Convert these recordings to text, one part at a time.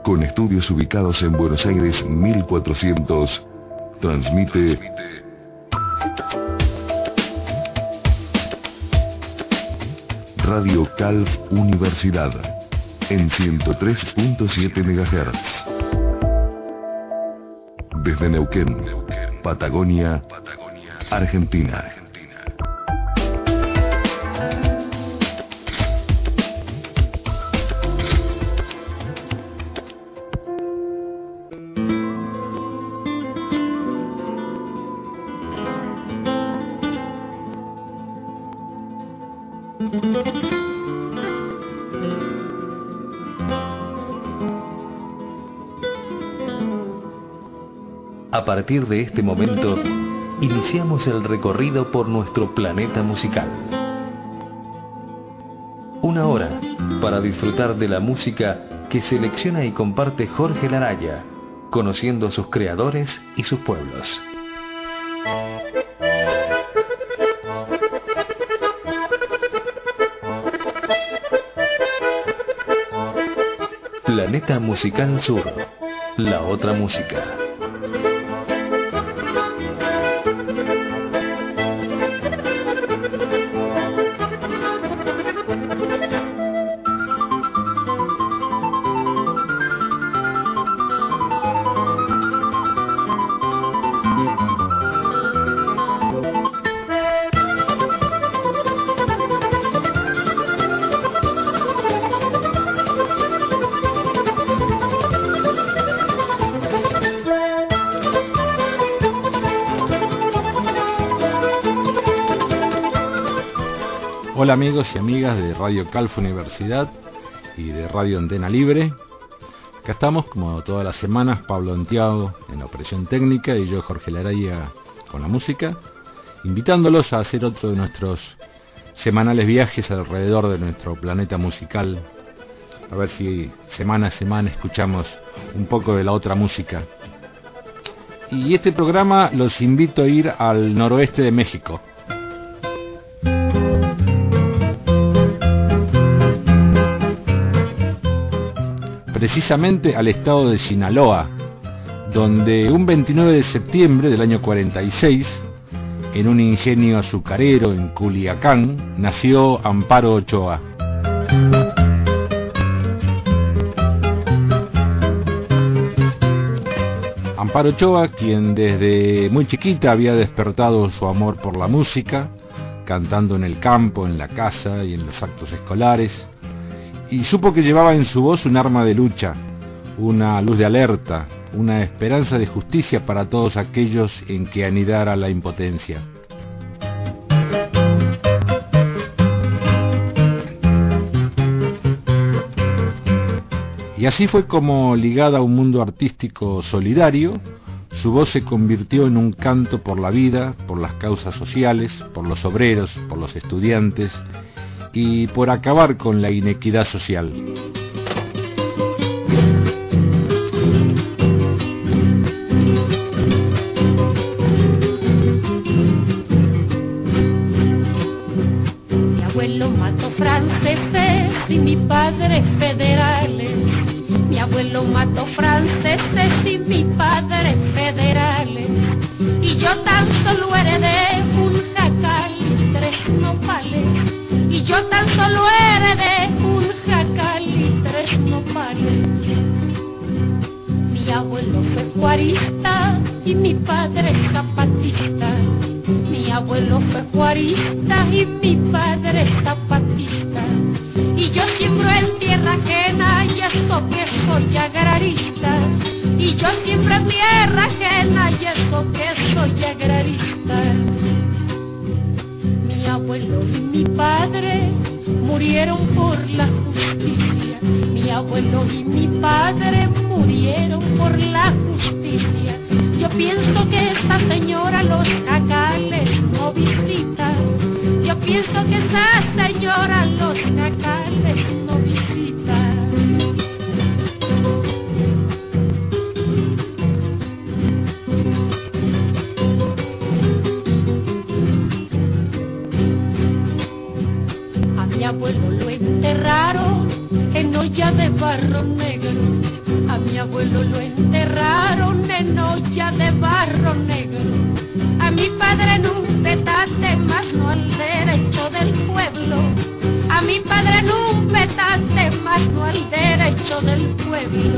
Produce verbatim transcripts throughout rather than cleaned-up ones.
Con estudios ubicados en Buenos Aires mil cuatrocientos, transmite Radio Calf Universidad en ciento tres punto siete megahertz. Desde Neuquén, Patagonia, Argentina. A partir de este momento, iniciamos el recorrido por nuestro planeta musical. Una hora para disfrutar de la música que selecciona y comparte Jorge Laraya, conociendo a sus creadores y sus pueblos. Planeta Musical Sur, la otra música. Hola amigos y amigas de Radio Calf Universidad y de Radio Antena Libre. Acá estamos como todas las semanas, Pablo Antiago en la operación técnica y yo, Jorge Laraya, con la música, invitándolos a hacer otro de nuestros semanales viajes alrededor de nuestro planeta musical, a ver si semana a semana escuchamos un poco de la otra música. Y este programa los invito a ir al noroeste de México. Precisamente al estado de Sinaloa, donde un veintinueve de septiembre del año cuarenta y seis, en un ingenio azucarero en Culiacán, nació Amparo Ochoa. Amparo Ochoa, quien desde muy chiquita había despertado su amor por la música, cantando en el campo, en la casa y en los actos escolares, y supo que llevaba en su voz un arma de lucha, una luz de alerta, una esperanza de justicia para todos aquellos en que anidara la impotencia. Y así fue como, ligada a un mundo artístico solidario, su voz se convirtió en un canto por la vida, por las causas sociales, por los obreros, por los estudiantes y por acabar con la inequidad social. Mi abuelo mató franceses y mi padre federales. Mi abuelo mató franceses y mi padre federales. Y yo tan solo heredé un jacal y tres nopales. Y yo tan solo heredé un jacal y tres nopales. Mi abuelo fue juarista y mi padre zapatista. Mi abuelo fue juarista y mi padre zapatista. Y yo siembro en tierra ajena y eso que soy agrarista. Y yo siembro en tierra ajena y eso que soy agrarista. Mi abuelo y mi padre murieron por la justicia. Mi abuelo y mi padre murieron por la justicia. Yo pienso que esta señora los jacales no visita. Yo pienso que esa señora los jacales no visita. A mi abuelo lo enterraron en olla de barro negro. A mi abuelo lo enterraron en olla de barro negro. A mi padre en un petate, más no al derecho del pueblo. A mi padre en un petate, más no al derecho del pueblo.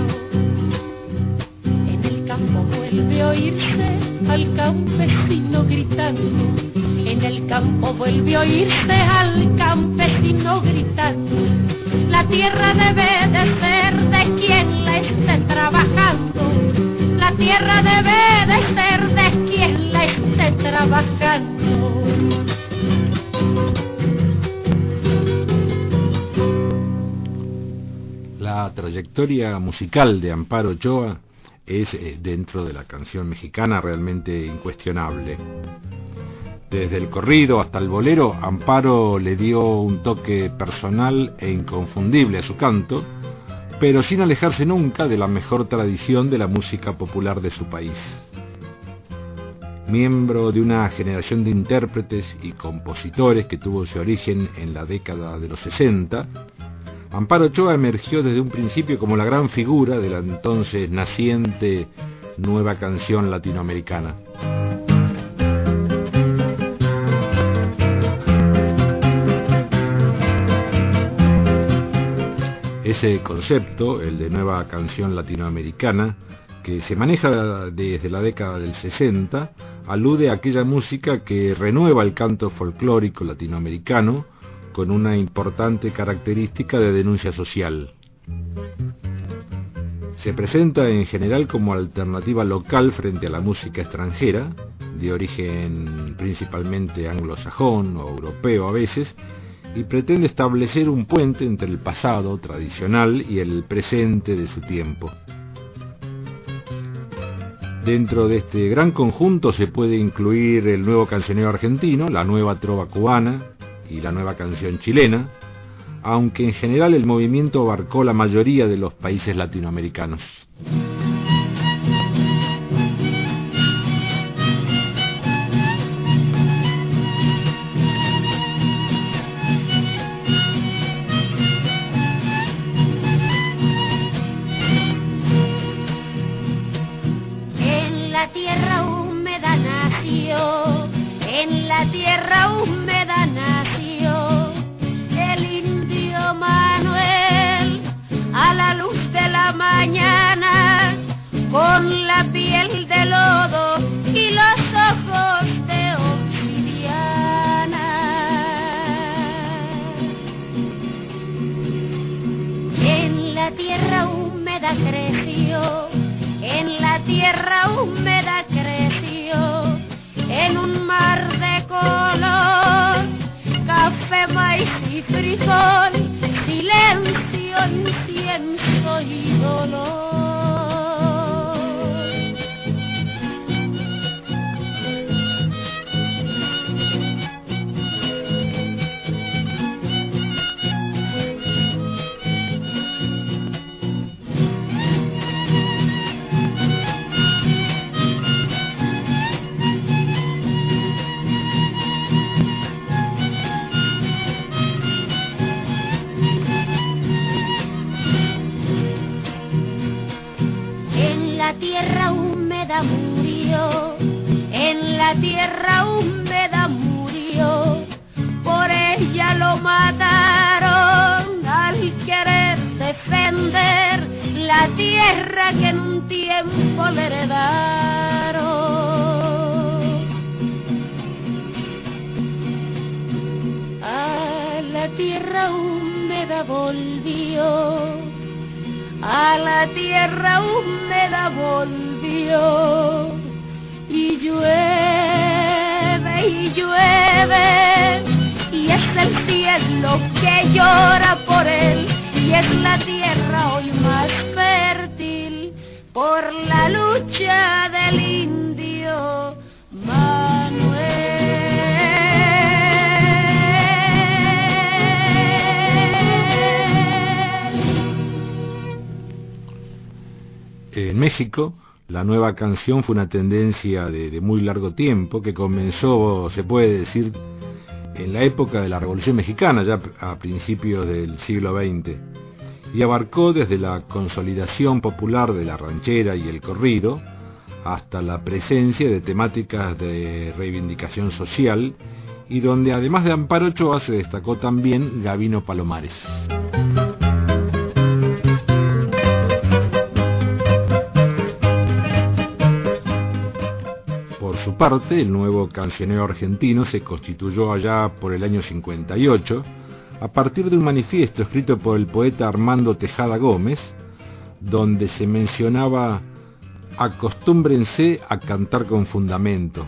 En el campo vuelve a oírse al campesino gritando. En el campo vuelve a oírse al campesino gritando. La tierra debe de ser de quien la esté trabajando. La tierra debe de ser de quien la esté trabajando. La trayectoria musical de Amparo Ochoa es, eh, dentro de la canción mexicana, realmente incuestionable. Desde el corrido hasta el bolero, Amparo le dio un toque personal e inconfundible a su canto, pero sin alejarse nunca de la mejor tradición de la música popular de su país. Miembro de una generación de intérpretes y compositores que tuvo su origen en la década de los sesenta, Amparo Ochoa emergió desde un principio como la gran figura de la entonces naciente nueva canción latinoamericana. Ese concepto, el de nueva canción latinoamericana, que se maneja desde la década del sesenta, alude a aquella música que renueva el canto folclórico latinoamericano con una importante característica de denuncia social. Se presenta en general como alternativa local frente a la música extranjera, de origen principalmente anglosajón o europeo a veces, y pretende establecer un puente entre el pasado tradicional y el presente de su tiempo. Dentro de este gran conjunto se puede incluir el nuevo cancionero argentino, la nueva trova cubana y la nueva canción chilena, aunque en general el movimiento abarcó la mayoría de los países latinoamericanos. la tierra húmeda nació, en la tierra húmeda nació el indio Manuel, a la luz de la mañana, con la piel de lodo y los ojos de obsidiana. En la tierra húmeda creció, en la tierra húmeda creció, en un mar de color, café, maíz y frijol, silencio, incienso y dolor. En la tierra húmeda murió, en la tierra húmeda murió, por ella lo mataron al querer defender la tierra que en un tiempo le heredaron. A la tierra húmeda volvió, a la tierra húmeda volvió, y llueve y llueve, y es el cielo que llora por él, y es la tierra hoy más fértil por la lucha del indio Manuel. En México, la nueva canción fue una tendencia de, de muy largo tiempo que comenzó, se puede decir, en la época de la Revolución Mexicana, ya a principios del siglo veinte, y abarcó desde la consolidación popular de la ranchera y el corrido hasta la presencia de temáticas de reivindicación social, y donde además de Amparo Ochoa se destacó también Gabino Palomares. Por su parte, el nuevo cancionero argentino se constituyó allá por el año cincuenta y ocho, a partir de un manifiesto escrito por el poeta Armando Tejada Gómez, donde se mencionaba: acostúmbrense a cantar con fundamento.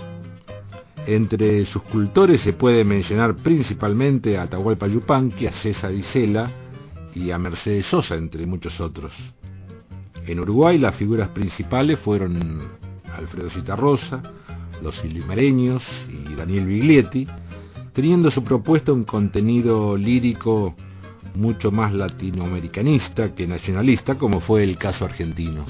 Entre sus cultores se puede mencionar principalmente a Atahualpa Yupanqui, a César Isela y a Mercedes Sosa, entre muchos otros. En Uruguay las figuras principales fueron Alfredo Citarrosa, los Limereños y Daniel Biglietti, teniendo su propuesta un contenido lírico mucho más latinoamericanista que nacionalista, como fue el caso argentino.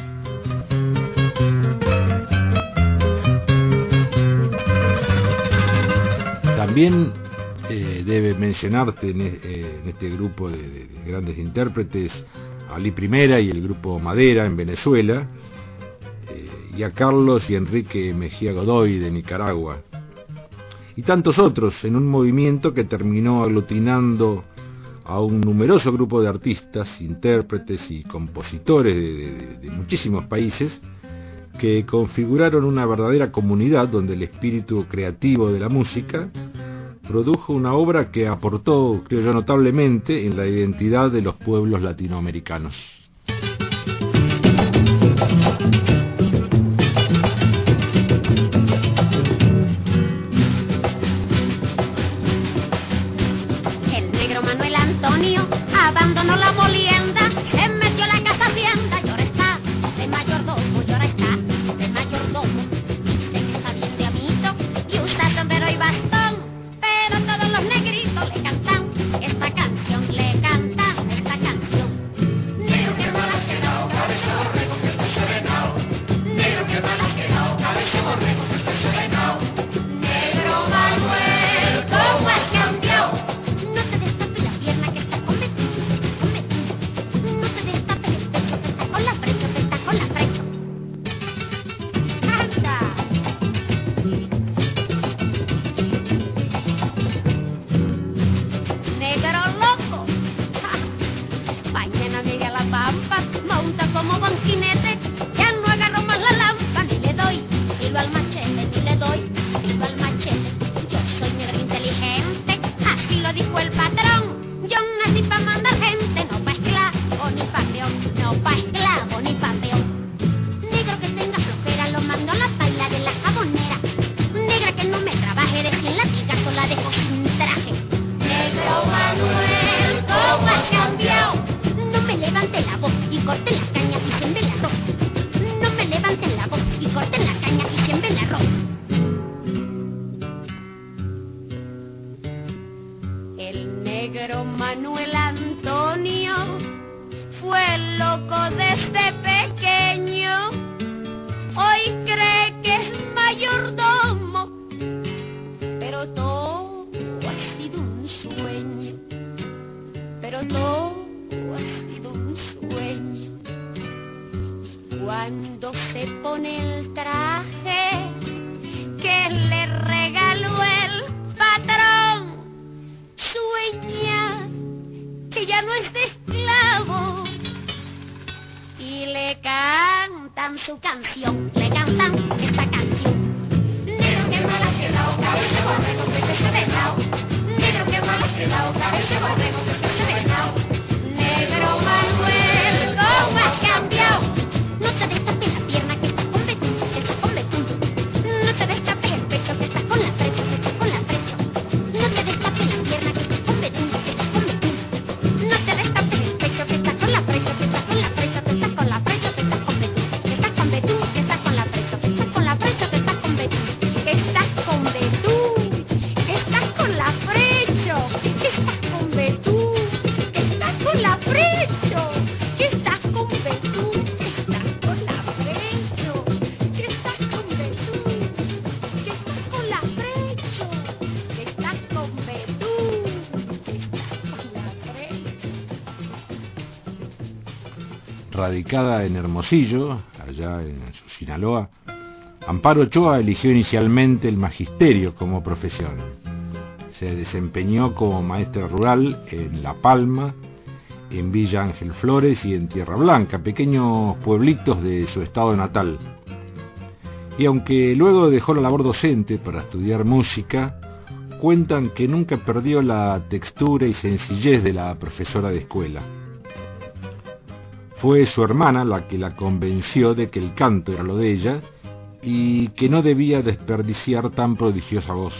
También eh, debe mencionarte en, eh, en este grupo de, de, de grandes intérpretes a Ali Primera y el grupo Madera en Venezuela, eh, y a Carlos y Enrique Mejía Godoy de Nicaragua, y tantos otros, en un movimiento que terminó aglutinando a un numeroso grupo de artistas, intérpretes y compositores de, de, de muchísimos países, que configuraron una verdadera comunidad donde el espíritu creativo de la música produjo una obra que aportó, creo yo, notablemente en la identidad de los pueblos latinoamericanos. El negro Manuel Antonio abandonó la molienda, se metió a la casa hacienda, y ahora está de mayordomo, y ahora está de mayordomo. Dice que está bien de amito y usa sombrero y bastón, pero todos los negritos le cantan esta canción, le cantan esta canción. Negro que mal has quedado, cabeza borrego que estoy serenado. Negro que mal has quedado, cabeza borrego que estoy serenado. Negro Manuel, ¿cómo has cambiado? No te destapes la pierna que está con vestido, que está con vestido. No te destapes el pecho que está con la frecho, que está con la frecho. ¡Anda! Negro loco. ¡Ja! Mañana Miguel a la pampa, monta como buen jinete, ya no agarro más la lampa, ni le doy filo al machete, ni le doy filo al machete. Yo soy negro inteligente, así lo dijo el patrón. Yo nací pa' mandar gente, no pa' esclavo ni pa' peón, no pa' esclavo ni pa' peón. Negro que tenga flojera, lo mando a la paila de la jabonera. Negra que no me trabaje, de quien la diga, sola dejo sin traje. Negro Manuel, ¿cómo has cambiado? No me levante la voz y corte la caña y siembre el arroz. No me levanten la voz y corten la caña y siembre el arroz. El negro Manuel Antonio fue loco desde pequeño. Hoy cree que es mayordomo, pero todo ha sido un sueño. Pero todo ha sido un sueño. Y cuando se pone el traje que le regaló el patrón, sueña que ya no es de esclavo, y le cantan su canción, le cantan esta canción. Negro que mal has quedado, cabeza borrego que te serenao. Negro que mal has quedado, cabeza borrego que te serenao. Negro Manuel, ¿cómo has cambiado? No te destapes la pierna que está con betún, que está con betún. No te destapes el pecho que está con la frecha, que está con la frecha. No te destapes la pierna que está con betún, que está con betún. No te destapes el pecho que está con la frecha, que está con la frecha, que está con la frecha, que está con betún. Que está con betún, que está con la frecha, que está con la frecha, que está con betún. Que estás con betún, que estás con la frecha, que estás con betún. Radicada en Hermosillo, allá en Sinaloa, Amparo Ochoa eligió inicialmente el magisterio como profesión. Se desempeñó como maestra rural en La Palma, en Villa Ángel Flores y en Tierra Blanca, pequeños pueblitos de su estado natal. Y aunque luego dejó la labor docente para estudiar música, cuentan que nunca perdió la textura y sencillez de la profesora de escuela. Fue su hermana la que la convenció de que el canto era lo de ella y que no debía desperdiciar tan prodigiosa voz.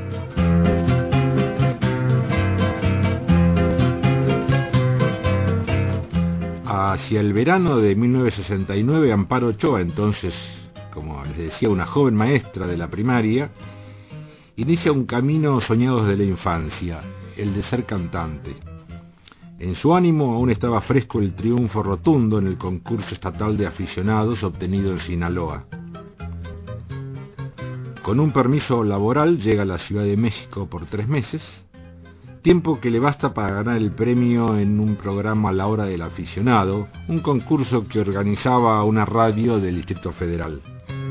Hacia el verano de mil novecientos sesenta y nueve, Amparo Ochoa, entonces, como les decía, una joven maestra de la primaria, inicia un camino soñado desde la infancia, el de ser cantante. En su ánimo aún estaba fresco el triunfo rotundo en el concurso estatal de aficionados obtenido en Sinaloa. Con un permiso laboral llega a la Ciudad de México por tres meses, tiempo que le basta para ganar el premio en un programa La Hora del Aficionado, un concurso que organizaba una radio del Distrito Federal.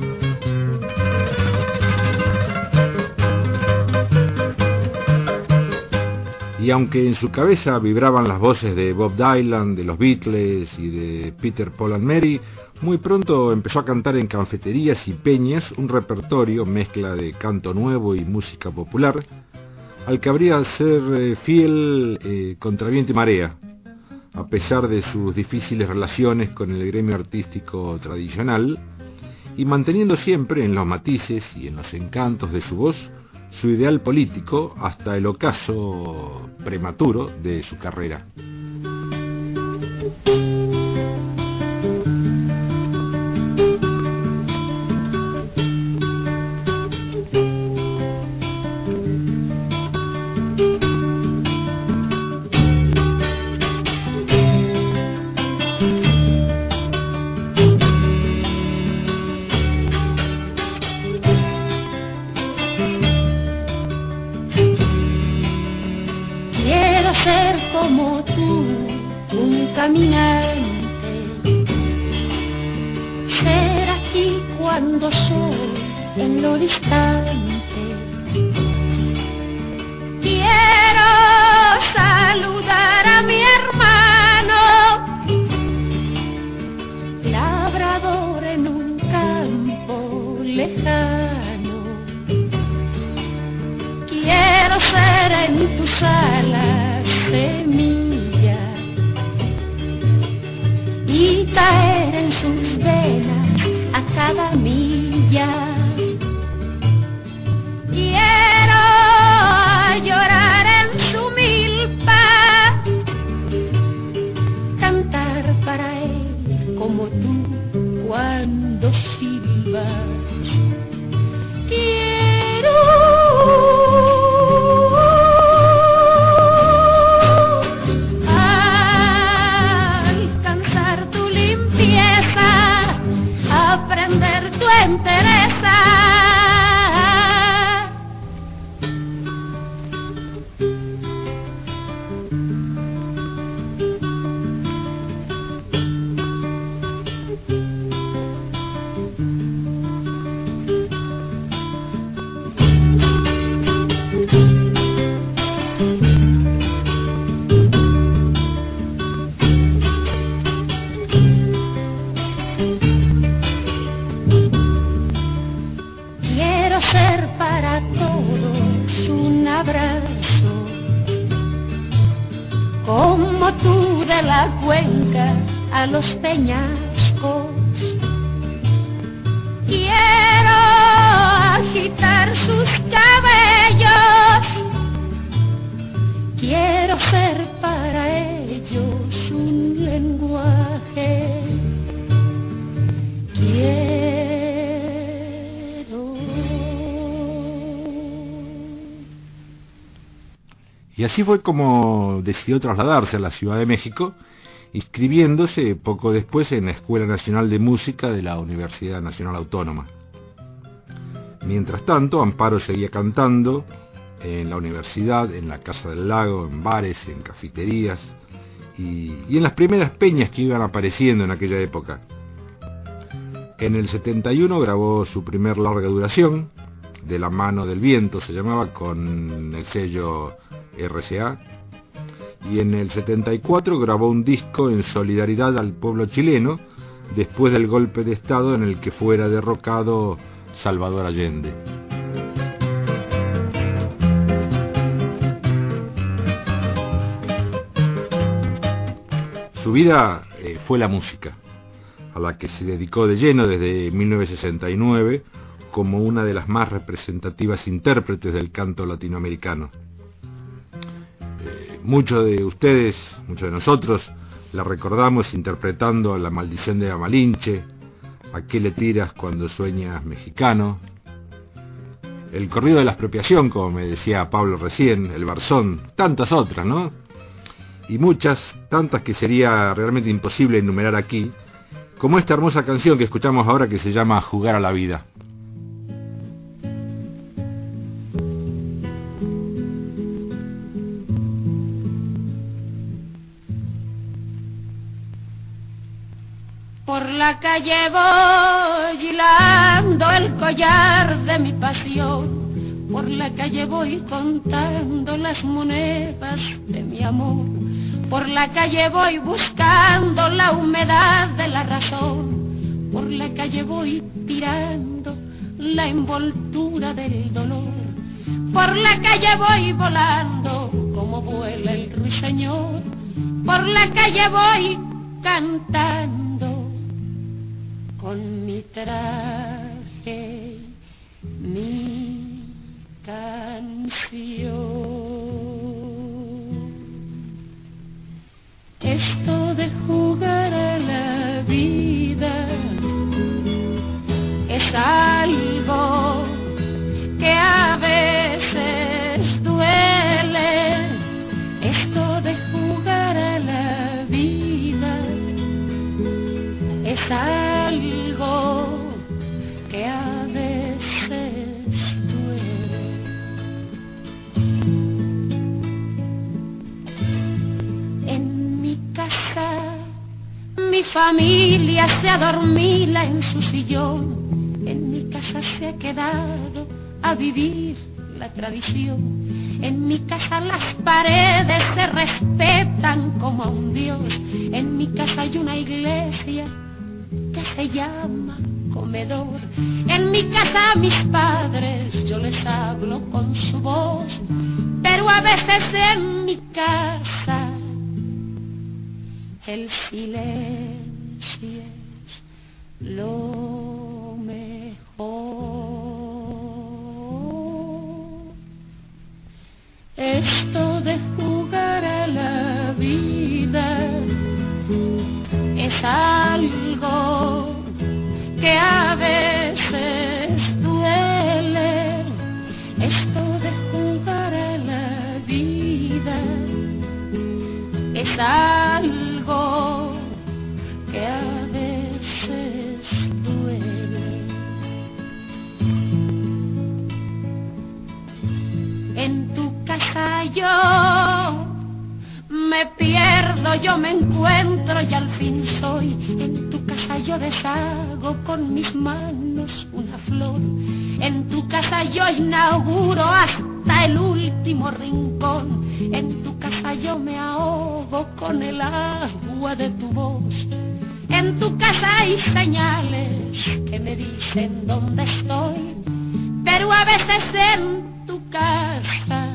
Y aunque en su cabeza vibraban las voces de Bob Dylan, de los Beatles y de Peter, Paul and Mary, muy pronto empezó a cantar en cafeterías y peñas un repertorio, mezcla de canto nuevo y música popular, al que habría de ser eh, fiel eh, contra viento y marea, a pesar de sus difíciles relaciones con el gremio artístico tradicional, y manteniendo siempre en los matices y en los encantos de su voz su ideal político hasta el ocaso prematuro de su carrera. Como tú, un caminante, ser aquí cuando soy en lo distante. Quiero saludar a mi hermano, labrador en un campo lejano. Quiero ser en tus alas semilla y caer en sus venas a cada milla. Quiero llorar en su milpa, cantar para él como tú cuando silbas. Quiero entereza. Como tú de la cuenca a los peñascos, quiero agitar sus cabellos, quiero ser para ellos un lenguaje, quiero. Y así fue como decidió trasladarse a la Ciudad de México, inscribiéndose poco después en la Escuela Nacional de Música de la Universidad Nacional Autónoma. Mientras tanto, Amparo seguía cantando en la universidad, en la Casa del Lago, en bares, en cafeterías, y, y en las primeras peñas que iban apareciendo en aquella época. En el setenta y uno grabó su primer larga duración, De la mano del viento se llamaba, con el sello R C A, y en el setenta y cuatro grabó un disco en solidaridad al pueblo chileno después del golpe de estado en el que fuera derrocado Salvador Allende. Su vida eh, fue la música, a la que se dedicó de lleno desde mil novecientos sesenta y nueve como una de las más representativas intérpretes del canto latinoamericano. Eh, muchos de ustedes, muchos de nosotros, la recordamos interpretando La maldición de la Malinche, ¿A qué le tiras cuando sueñas mexicano?, el corrido de la expropiación, como me decía Pablo recién, el Barzón, tantas otras, ¿no? Y muchas, tantas que sería realmente imposible enumerar aquí, como esta hermosa canción que escuchamos ahora que se llama Jugar a la vida. Por la calle voy hilando el collar de mi pasión, por la calle voy contando las monedas de mi amor, por la calle voy buscando la humedad de la razón, por la calle voy tirando la envoltura del dolor, por la calle voy volando como vuela el ruiseñor, por la calle voy cantando con mi traje, mi canción. Esto de jugar a la vida es algo que a veces duele. Esto de jugar a la vida es algo que a veces duele. En mi casa mi familia se adormila en su sillón, en mi casa se ha quedado a vivir la tradición. En mi casa las paredes se respetan como a un dios. En mi casa hay una iglesia que se llama comedor. En mi casa a mis padres yo les hablo con su voz, pero a veces en mi casa el silencio es lo mejor. Esto de jugar a la vida es algo que a veces duele. Esto de jugar a la vida es algo que a veces duele. En tu casa yo me pierdo, yo me encuentro y al fin soy. En tu casa yo deshago con mis manos una flor. En tu casa yo inauguro hasta el último rincón. En tu casa yo me ahogo con el agua de tu voz. En tu casa hay señales que me dicen dónde estoy, pero a veces en tu casa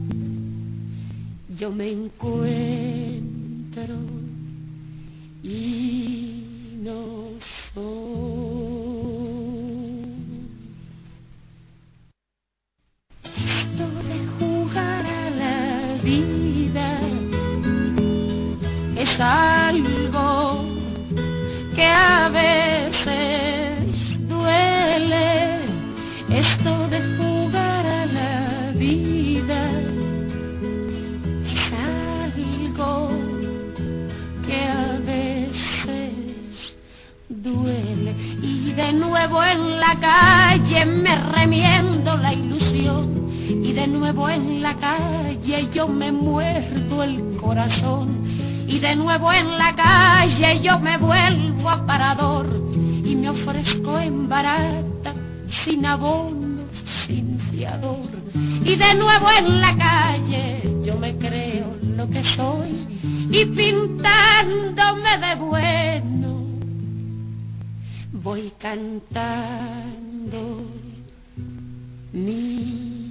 yo me encuentro y no soy. Esto de jugar a la vida es algo que a veces duele. Esto de jugar a la vida que a veces duele. Y de nuevo en la calle me remiendo la ilusión, y de nuevo en la calle yo me muerdo el corazón, y de nuevo en la calle yo me vuelvo aparador y me ofrezco en barata, sin abono, sin fiador. Y de nuevo en la calle yo me creo lo que soy y pintándome de bueno voy cantando mi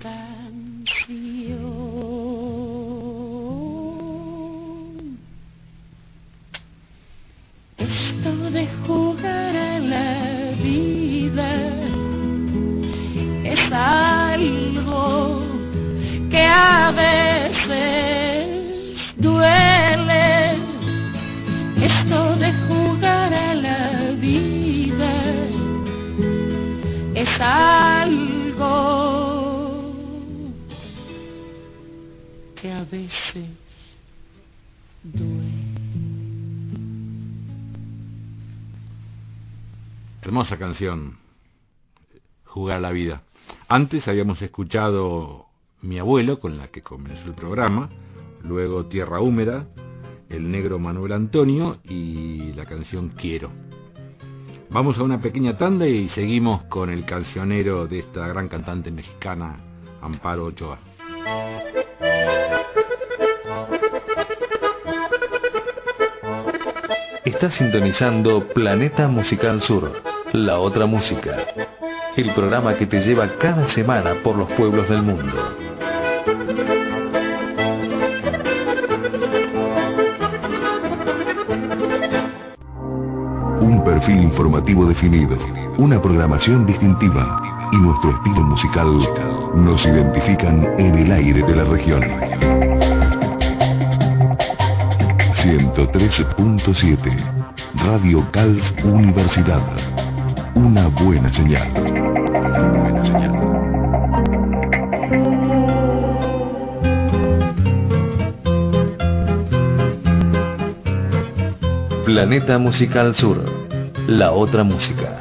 canción. Esto de jugar a la vida es algo que a veces duele. Esto de jugar a la vida es algo que a veces duele. Hermosa canción, Jugar a la vida. Antes habíamos escuchado Mi abuelo, con la que comenzó el programa, luego Tierra húmeda, El negro Manuel Antonio y la canción Quiero. Vamos a una pequeña tanda y seguimos con el cancionero de esta gran cantante mexicana, Amparo Ochoa. Está sintonizando Planeta Musical Sur, la otra música. El programa que te lleva cada semana por los pueblos del mundo. Un perfil informativo definido, una programación distintiva y nuestro estilo musical nos identifican en el aire de la región. ciento tres punto siete Radio Calf Universidad. Una buena señal. Buena señal. Planeta Musical Sur, la otra música.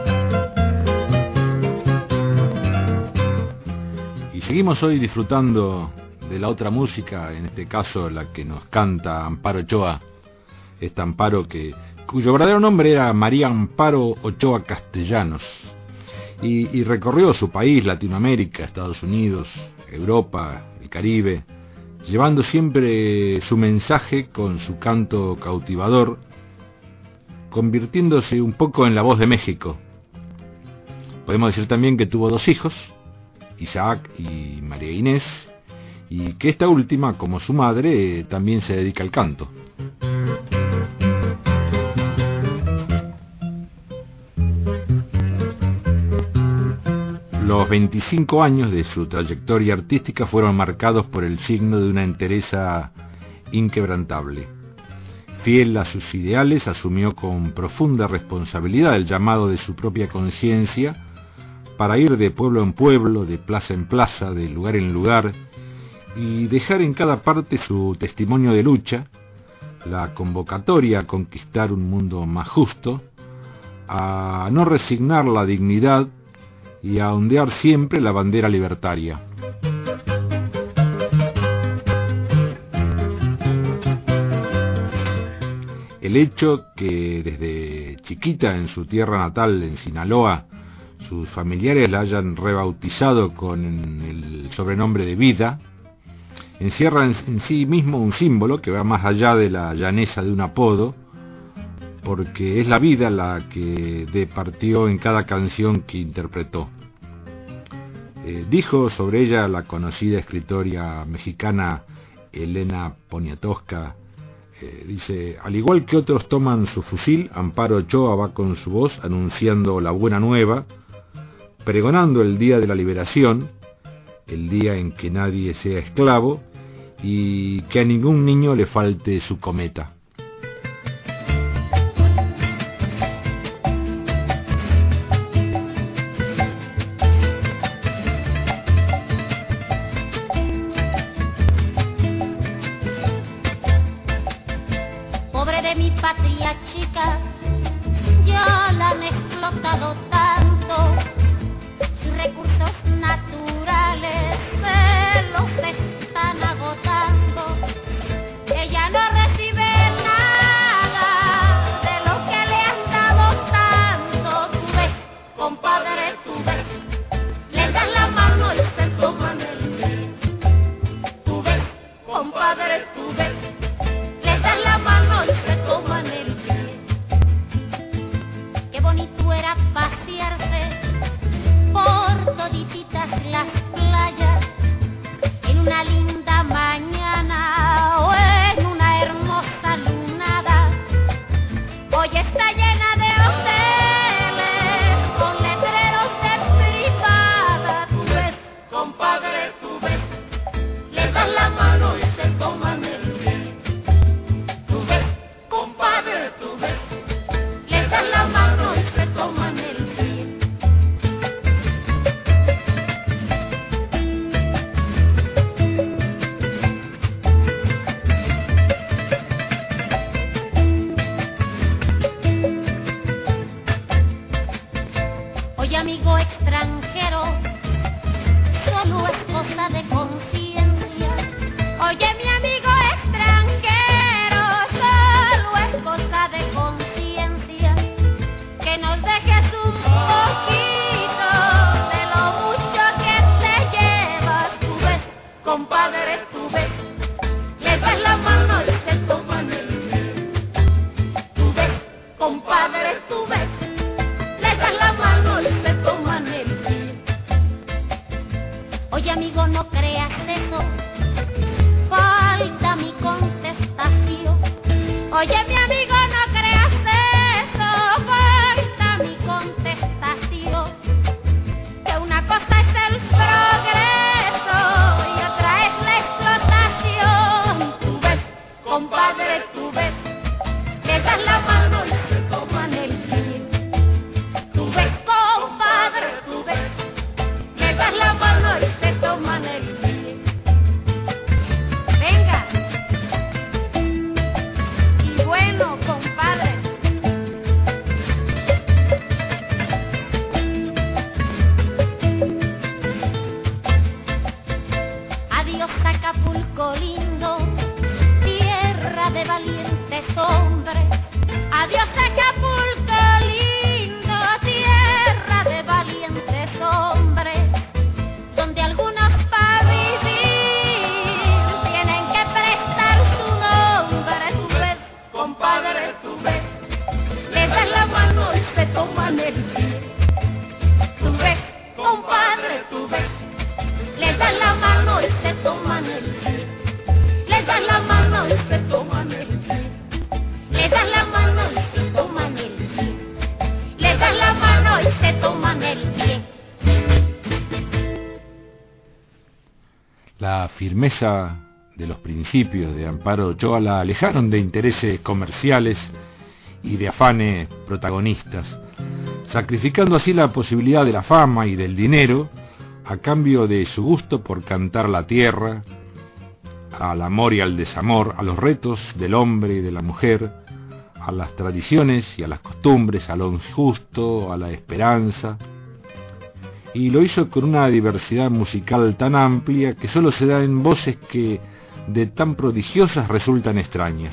Y seguimos hoy disfrutando de la otra música, en este caso la que nos canta Amparo Ochoa, esta Amparo que cuyo verdadero nombre era María Amparo Ochoa Castellanos, y, y recorrió su país, Latinoamérica, Estados Unidos, Europa, el Caribe, llevando siempre su mensaje con su canto cautivador, convirtiéndose un poco en la voz de México. Podemos decir también que tuvo dos hijos, Isaac y María Inés, y que esta última, como su madre, también se dedica al canto. Los veinticinco años de su trayectoria artística fueron marcados por el signo de una entereza inquebrantable. Fiel a sus ideales, asumió con profunda responsabilidad el llamado de su propia conciencia para ir de pueblo en pueblo, de plaza en plaza, de lugar en lugar, y dejar en cada parte su testimonio de lucha, la convocatoria a conquistar un mundo más justo, a no resignar la dignidad y a ondear siempre la bandera libertaria. El hecho que desde chiquita en su tierra natal, en Sinaloa, sus familiares la hayan rebautizado con el sobrenombre de Vida, encierra en, en sí mismo un símbolo que va más allá de la llaneza de un apodo, porque es la vida la que departió en cada canción que interpretó. Eh, dijo sobre ella la conocida escritora mexicana Elena Poniatowska, eh, dice: al igual que otros toman su fusil, Amparo Ochoa va con su voz anunciando la buena nueva, pregonando el día de la liberación, el día en que nadie sea esclavo y que a ningún niño le falte su cometa. Pobre de mi patria chica, ya la han explotado tanto, sus recursos naturales se los están agotando. Ella no recibe toman el pie. Tú ves, compadre, tú ves, les dan la mano y se toman el pie. Les dan la mano y se toman el pie. Les dan la mano y se toman el pie. Les dan la mano y se toman el pie. La firmeza de los principios de Amparo Ochoa la alejaron de intereses comerciales y de afanes protagonistas, sacrificando así la posibilidad de la fama y del dinero a cambio de su gusto por cantar la tierra, al amor y al desamor, a los retos del hombre y de la mujer, a las tradiciones y a las costumbres, a lo injusto, a la esperanza. Y lo hizo con una diversidad musical tan amplia que solo se da en voces que de tan prodigiosas resultan extrañas.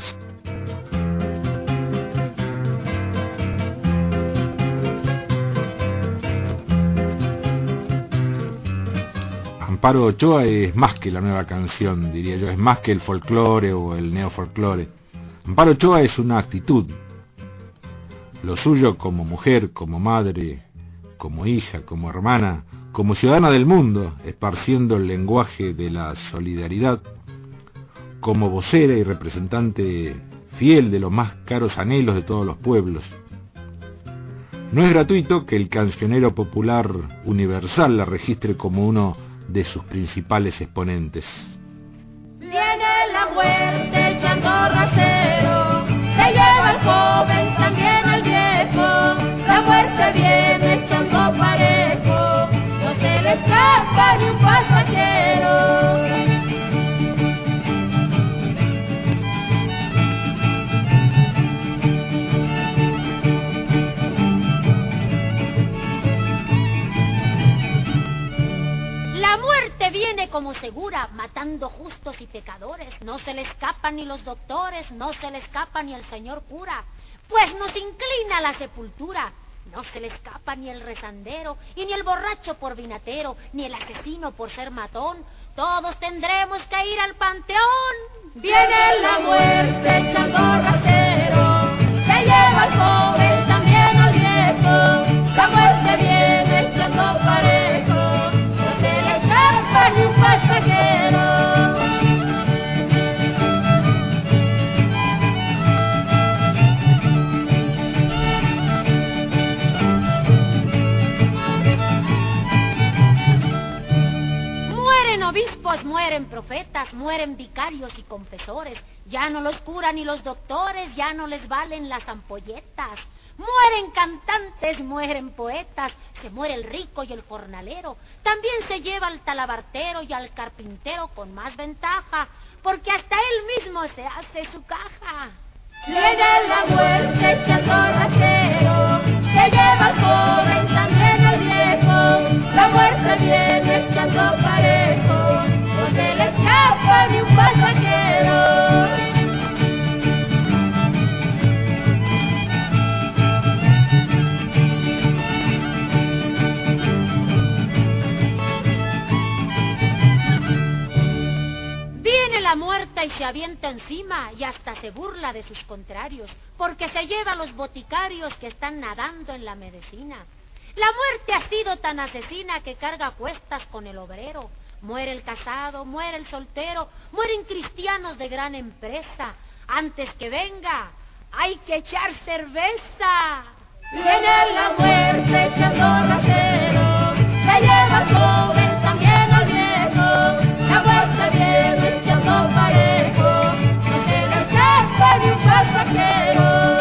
Amparo Ochoa es más que la nueva canción, diría yo, es más que el folclore o el neofolclore. Amparo Ochoa es una actitud. Lo suyo como mujer, como madre, como hija, como hermana, como ciudadana del mundo, esparciendo el lenguaje de la solidaridad, como vocera y representante fiel de los más caros anhelos de todos los pueblos. No es gratuito que el cancionero popular universal la registre como uno de sus principales exponentes. Viene la muerte echando rasero, se lleva al joven, también al viejo. La muerte viene echando parejo, no se le escapa ni un pasajero. Viene como segura, matando justos y pecadores. No se le escapan ni los doctores, no se le escapa ni el señor cura, pues nos inclina a la sepultura. No se le escapa ni el rezandero, y ni el borracho por vinatero, ni el asesino por ser matón. Todos tendremos que ir al panteón. Viene la muerte echando rasero, se lleva al joven, también al viejo. La muerte viene echando parejo, ni un pasajero. Mueren obispos, mueren profetas, mueren vicarios y confesores. Ya no los curan ni los doctores, ya no les valen las ampolletas. Mueren cantantes, mueren poetas, se muere el rico y el jornalero. También se lleva al talabartero y al carpintero con más ventaja, porque hasta él mismo se hace su caja. Viene la muerte echando rasero, se lleva al joven, también al viejo. La muerte viene echando parejo, no se le escapa ni un pasajero. La muerta y se avienta encima y hasta se burla de sus contrarios, porque se lleva a los boticarios que están nadando en la medicina. La muerte ha sido tan asesina que carga cuestas con el obrero. Muere el casado, muere el soltero, mueren cristianos de gran empresa. Antes que venga, hay que echar cerveza. Viene la muerte echando rasero, se lleva al joven, también al viejo. La muerte viene echando parejo, no se le escapa ni un pasajero.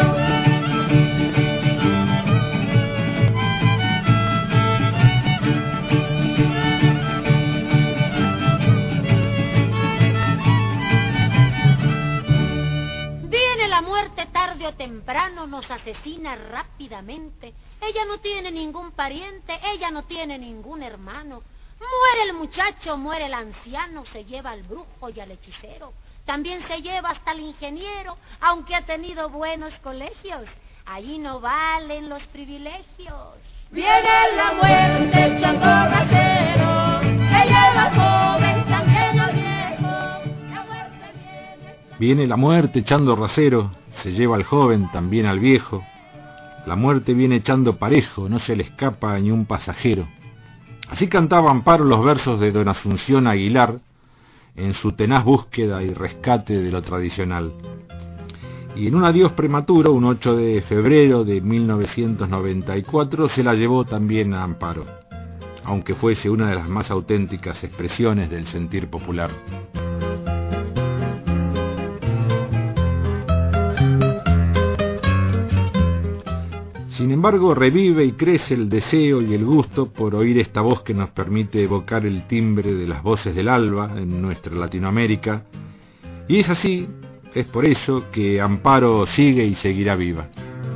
Viene la muerte tarde o temprano, nos asesina rápidamente. Ella no tiene ningún pariente, ella no tiene ningún hermano. Muere el muchacho, muere el anciano, se lleva al brujo y al hechicero. También se lleva hasta el ingeniero, aunque ha tenido buenos colegios. Allí no valen los privilegios. Viene la muerte echando rasero, se lleva al joven, también al viejo. La muerte viene... Viene la muerte echando rasero, se lleva al joven, también al viejo. La muerte viene echando parejo, no se le escapa ni un pasajero. Así cantaba Amparo los versos de don Asunción Aguilar en su tenaz búsqueda y rescate de lo tradicional. Y en un adiós prematuro, un ocho de febrero de mil novecientos noventa y cuatro, se la llevó también a Amparo, aunque fuese una de las más auténticas expresiones del sentir popular. Sin embargo, revive y crece el deseo y el gusto por oír esta voz que nos permite evocar el timbre de las voces del alba en nuestra Latinoamérica, y es así, es por eso que Amparo sigue y seguirá viva.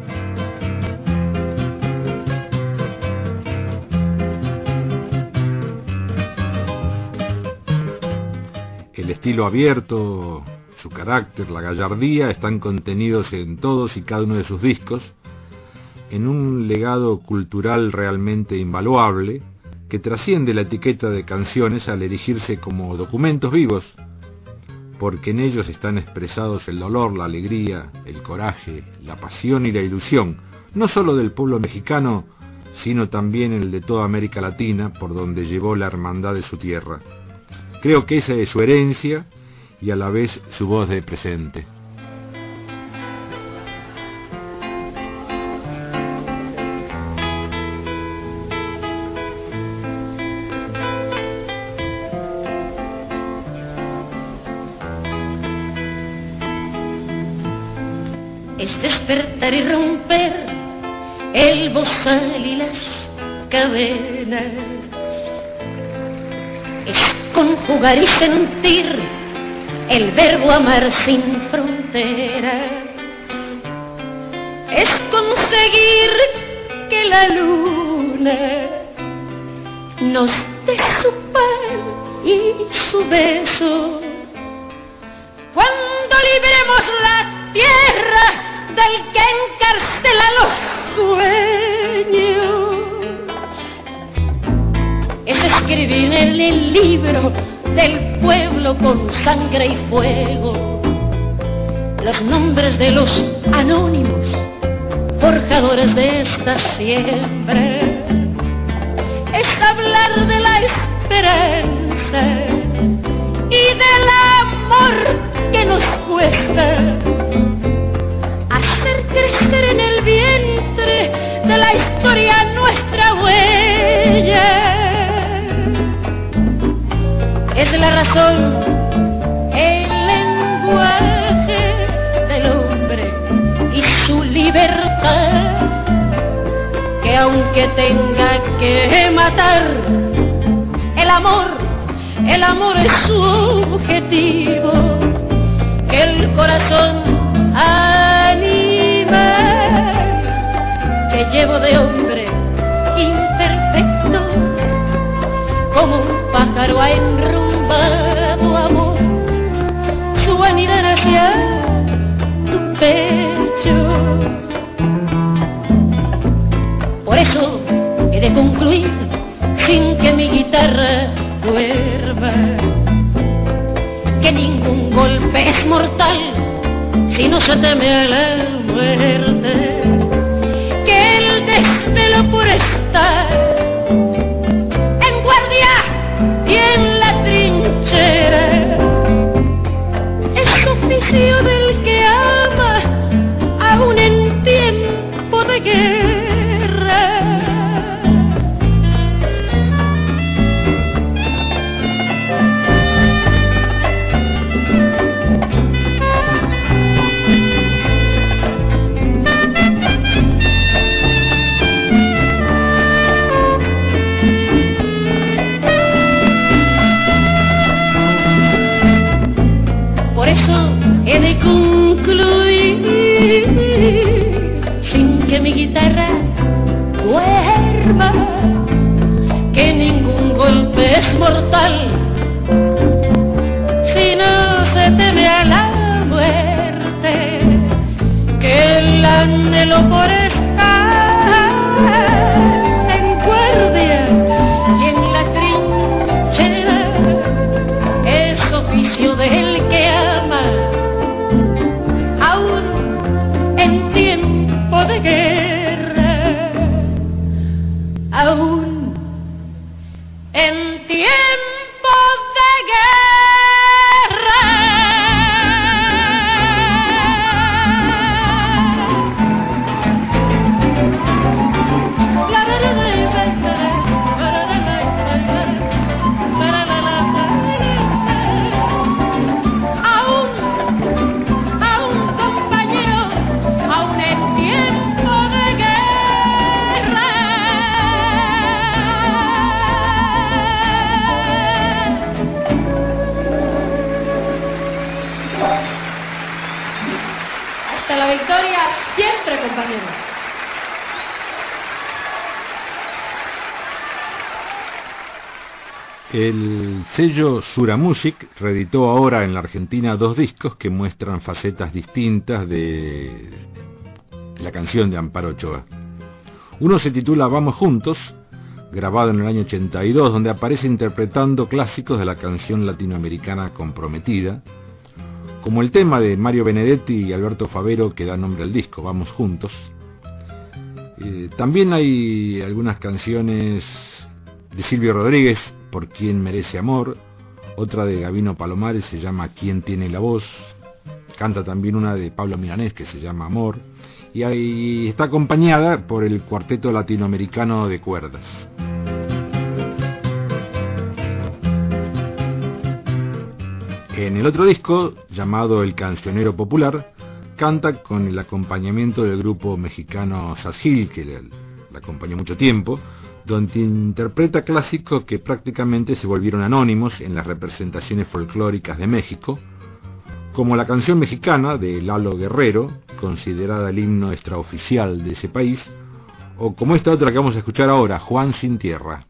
El estilo abierto, su carácter, la gallardía están contenidos en todos y cada uno de sus discos, en un legado cultural realmente invaluable que trasciende la etiqueta de canciones al erigirse como documentos vivos, porque en ellos están expresados el dolor, la alegría, el coraje, la pasión y la ilusión, no solo del pueblo mexicano, sino también el de toda América Latina, por donde llevó la hermandad de su tierra. Creo que esa es su herencia y a la vez su voz de presente. Es despertar y romper el bozal y las cadenas, es conjugar y sentir el verbo amar sin frontera, es conseguir que la luna nos dé su pan y su beso, cuando libremos la tierra del que encarcela los sueños, es escribir en el libro del pueblo con sangre y fuego los nombres de los anónimos forjadores de esta siembra, es hablar de la esperanza y del amor que nos cuesta hacer crecer en el vientre de la historia nuestra huella. Es la razón, el lenguaje del hombre y su libertad, que aunque tenga que matar, el amor, el amor es su objetivo, que el corazón anima, que llevo de hombre imperfecto, como un pájaro ha enrumbado amor, su anidar hacia tu pecho. Por eso he de concluir sin que mi guitarra duerma, que ningún golpe es mortal si no se teme a la muerte, que el desvelo por estar en guardia y en la trinchera es oficio del que ama aún en tiempo de guerra. He de concluir sin que mi guitarra duerma, que ningún golpe es mortal si no se teme a la muerte, que el anhelo por estar en guardia y en la trinchera es oficio del que ama en tiempo de guerra. compañeros. El sello Sura Music reeditó ahora en la Argentina dos discos que muestran facetas distintas de la canción de Amparo Ochoa. Uno se titula Vamos Juntos, grabado en el año ochenta y dos, donde aparece interpretando clásicos de la canción latinoamericana comprometida, como el tema de Mario Benedetti y Alberto Favero que da nombre al disco, Vamos Juntos. Eh, también hay algunas canciones de Silvio Rodríguez, Por Quien Merece Amor, otra de Gabino Palomares se llama ¿Quién Tiene la Voz? Canta también una de Pablo Milanés que se llama Amor, y ahí está acompañada por el Cuarteto Latinoamericano de Cuerdas. En el otro disco, llamado El Cancionero Popular, canta con el acompañamiento del grupo mexicano Sazil, que le, le acompañó mucho tiempo, donde interpreta clásicos que prácticamente se volvieron anónimos en las representaciones folclóricas de México, como la canción mexicana de Lalo Guerrero, considerada el himno extraoficial de ese país, o como esta otra que vamos a escuchar ahora, Juan Sin Tierra.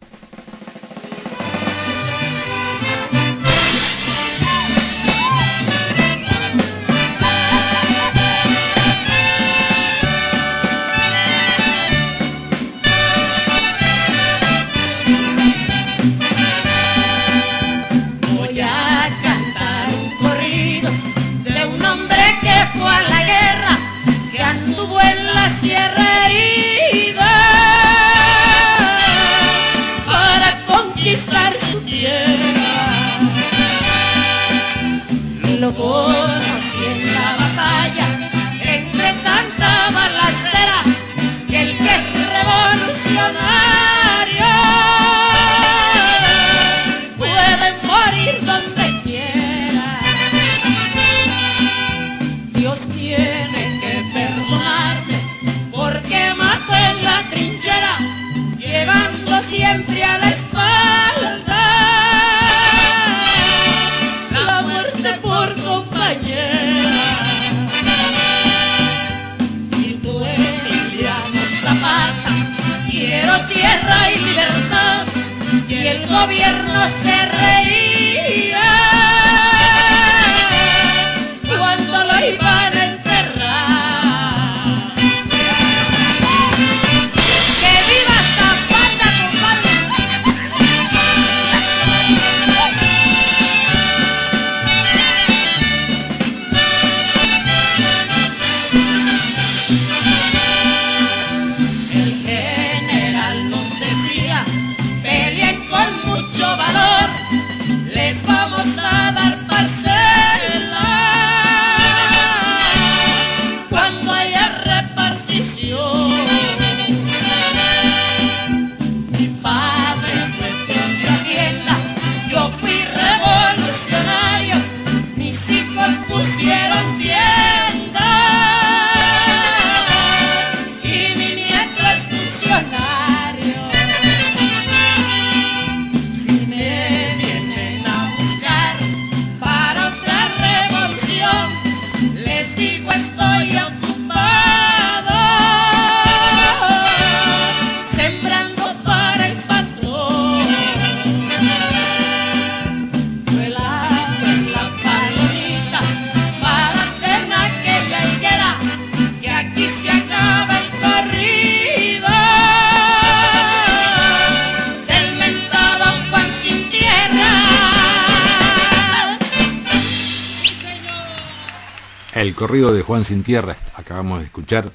El corrido de Juan Sin Tierra acabamos de escuchar,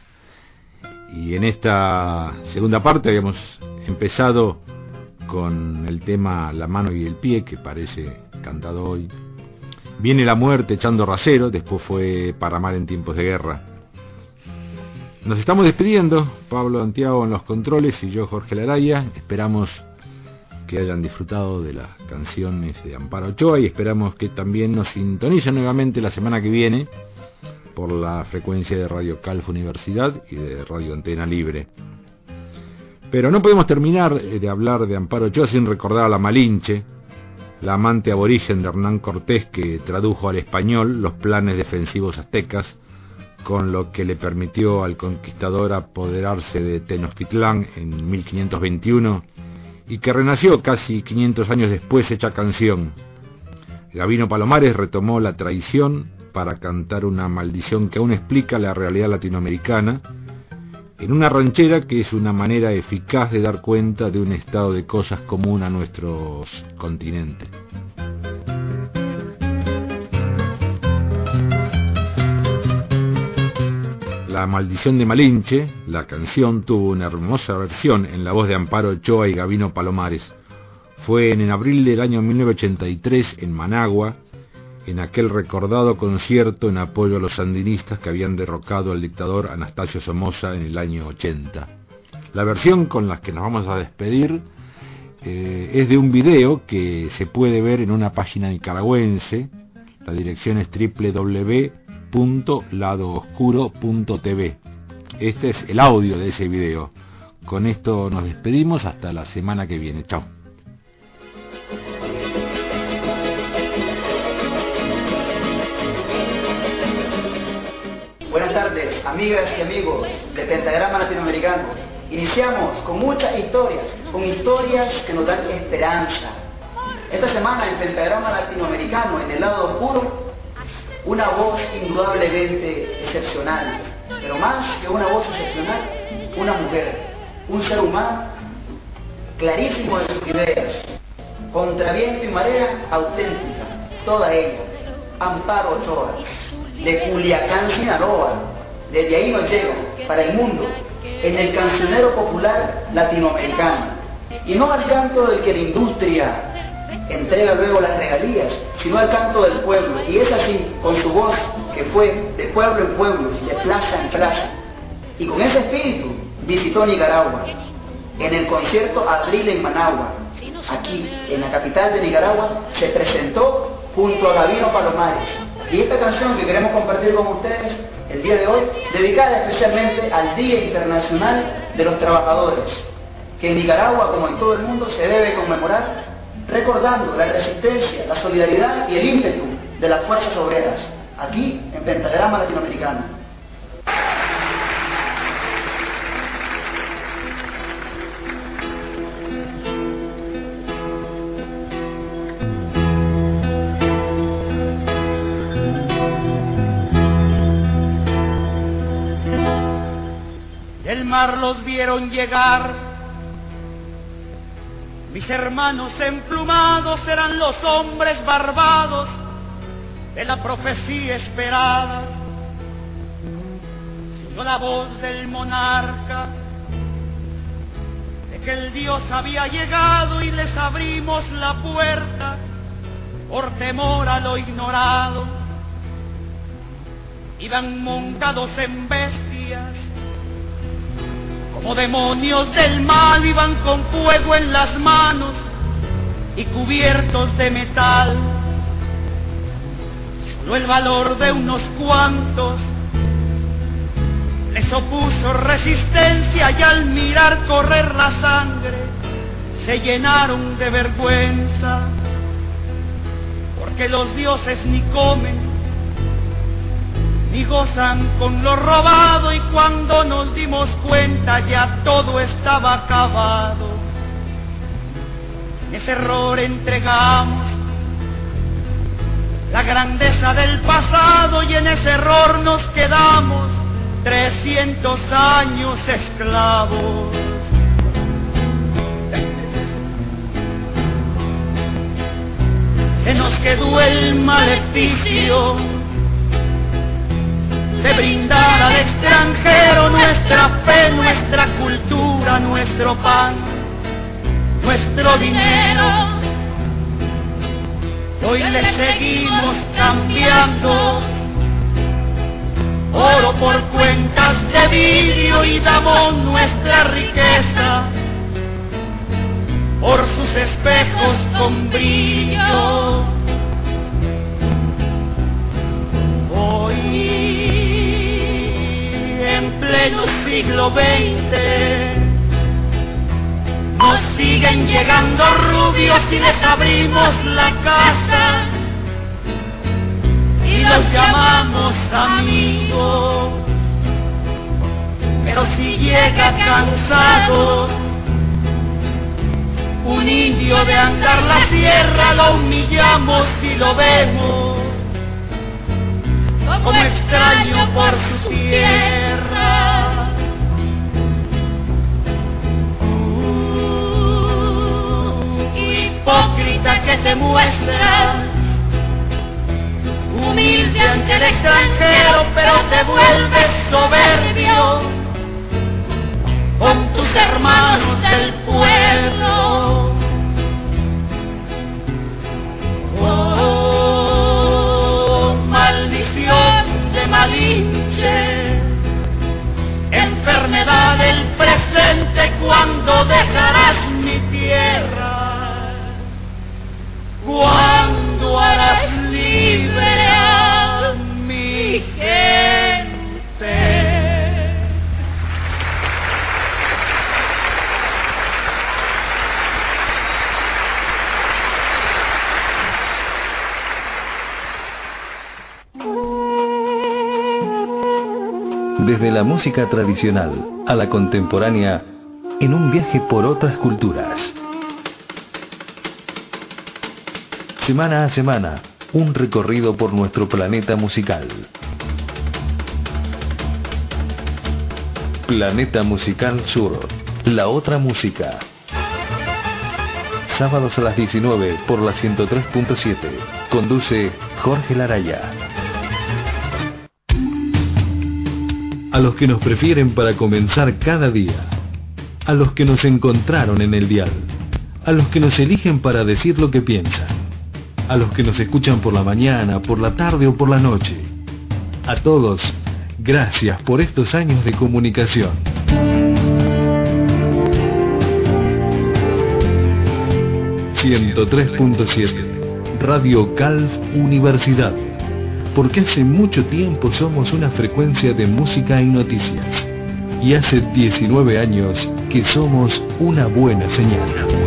y en esta segunda parte habíamos empezado con el tema La Mano y el Pie, que parece cantado hoy. Viene la muerte echando rasero, después fue Para amar en tiempos de guerra. Nos estamos despidiendo, Pablo Santiago en los controles y yo, Jorge Laraya. Esperamos que hayan disfrutado de las canciones de Amparo Ochoa y esperamos que también nos sintonicen nuevamente la semana que viene por la frecuencia de Radio Calf Universidad y de Radio Antena Libre. Pero no podemos terminar de hablar de Amparo Ochoa sin recordar a la Malinche, la amante aborigen de Hernán Cortés, que tradujo al español los planes defensivos aztecas con lo que le permitió al conquistador apoderarse de Tenochtitlán en mil quinientos veintiuno y que renació casi quinientos años después hecha canción. Gabino Palomares retomó la tradición para cantar una maldición que aún explica la realidad latinoamericana en una ranchera que es una manera eficaz de dar cuenta de un estado de cosas común a nuestros continentes. La maldición de Malinche, la canción, tuvo una hermosa versión en la voz de Amparo Ochoa y Gabino Palomares. Fue en abril del año mil novecientos ochenta y tres en Managua, en aquel recordado concierto en apoyo a los sandinistas que habían derrocado al dictador Anastasio Somoza en el año ochenta. La versión con la que nos vamos a despedir eh, es de un video que se puede ver en una página nicaragüense. La dirección es doble u doble u doble u punto lado oscuro punto t v. Este es el audio de ese video. Con esto nos despedimos hasta la semana que viene. Chao. Buenas tardes, amigas y amigos de Pentagrama Latinoamericano. Iniciamos con muchas historias, con historias que nos dan esperanza. Esta semana en Pentagrama Latinoamericano, en el lado oscuro, una voz indudablemente excepcional, pero más que una voz excepcional, una mujer, un ser humano clarísimo en sus ideas, contra viento y marea auténtica, toda ella, Amparo Ochoa, de Culiacán, Sinaloa. Desde ahí nos llega para el mundo, en el cancionero popular latinoamericano, y no al canto del que la industria entrega luego las regalías, sino al canto del pueblo. Y es así, con su voz, que fue de pueblo en pueblo, de plaza en plaza. Y con ese espíritu visitó Nicaragua, en el concierto Abril en Managua. Aquí, en la capital de Nicaragua, se presentó junto a Gabino Palomares. Y esta canción que queremos compartir con ustedes el día de hoy, dedicada especialmente al Día Internacional de los Trabajadores, que en Nicaragua, como en todo el mundo, se debe conmemorar recordando la resistencia, la solidaridad y el ímpetu de las fuerzas obreras, aquí en Pentagrama Latinoamericano. Del mar los vieron llegar. Mis hermanos emplumados eran los hombres barbados de la profecía esperada. Siguió la voz del monarca de que el Dios había llegado y les abrimos la puerta por temor a lo ignorado. Iban montados en bestias, como demonios del mal, iban con fuego en las manos y cubiertos de metal. Solo el valor de unos cuantos les opuso resistencia, y al mirar correr la sangre se llenaron de vergüenza, porque los dioses ni comen ni gozan con lo robado, y cuando nos dimos cuenta ya todo estaba acabado. En ese error entregamos la grandeza del pasado, y en ese error nos quedamos trescientos años esclavos. Se nos quedó el maleficio de brindar al extranjero nuestra fe, nuestra cultura, nuestro pan, nuestro dinero. Hoy le seguimos cambiando oro por cuentas de vidrio, y damos nuestra riqueza por sus espejos con brillo. Hoy, en pleno siglo veinte, nos siguen llegando rubios y les abrimos la casa, y los llamamos amigos. Pero si llega cansado un indio de andar la sierra, lo humillamos y lo vemos como extraño por su tierra. Uh, hipócrita que te muestras humilde ante el extranjero, pero te vuelves soberbio con tus hermanos del pueblo. Oh, maldición de Malinche, enfermedad del presente, ¿cuándo dejarás mi tierra? ¿Cuándo harás libre a mi gente? Desde la música tradicional a la contemporánea, en un viaje por otras culturas. Semana a semana, un recorrido por nuestro planeta musical. Planeta Musical Sur, la otra música. Sábados a las diecinueve por la ciento tres punto siete. Conduce Jorge Laraya. A los que nos prefieren para comenzar cada día, a los que nos encontraron en el dial, a los que nos eligen para decir lo que piensan, a los que nos escuchan por la mañana, por la tarde o por la noche. A todos, gracias por estos años de comunicación. ciento tres punto siete, Radio Calf Universidad. Porque hace mucho tiempo somos una frecuencia de música y noticias. Y hace diecinueve años que somos una buena señal.